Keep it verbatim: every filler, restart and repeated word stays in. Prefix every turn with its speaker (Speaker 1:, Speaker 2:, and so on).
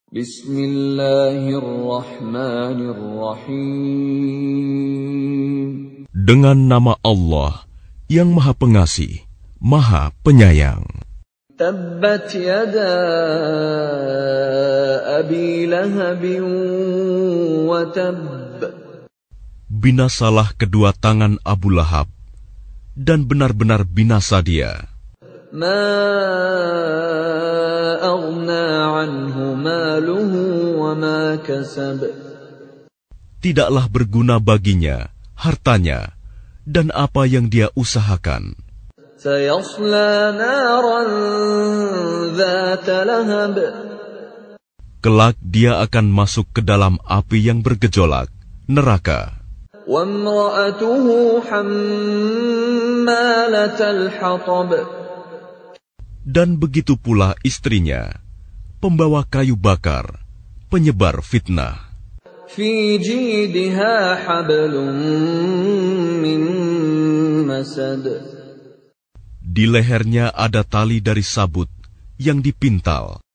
Speaker 1: Bismillahirrahmanirrahim.
Speaker 2: Dengan nama Allah yang Maha Pengasih, Maha Penyayang.
Speaker 1: Tabbat yada Abi Lahab wa tabb.
Speaker 2: Binasalah kedua tangan Abu Lahab, dan benar-benar binasa dia.
Speaker 1: Ma aghna anhu maluhu wa ma kasab.
Speaker 2: Tidaklah berguna baginya hartanya dan apa yang dia usahakan.
Speaker 1: Sayasla naran dzata lahab.
Speaker 2: Kelak dia akan masuk ke dalam api yang bergejolak, neraka.
Speaker 1: Wa imra'atuhu hammalatal hatab.
Speaker 2: Dan begitu pula istrinya, pembawa kayu bakar, penyebar fitnah.
Speaker 1: Fi jidha hablum min masad.
Speaker 2: Di lehernya ada tali dari sabut yang dipintal.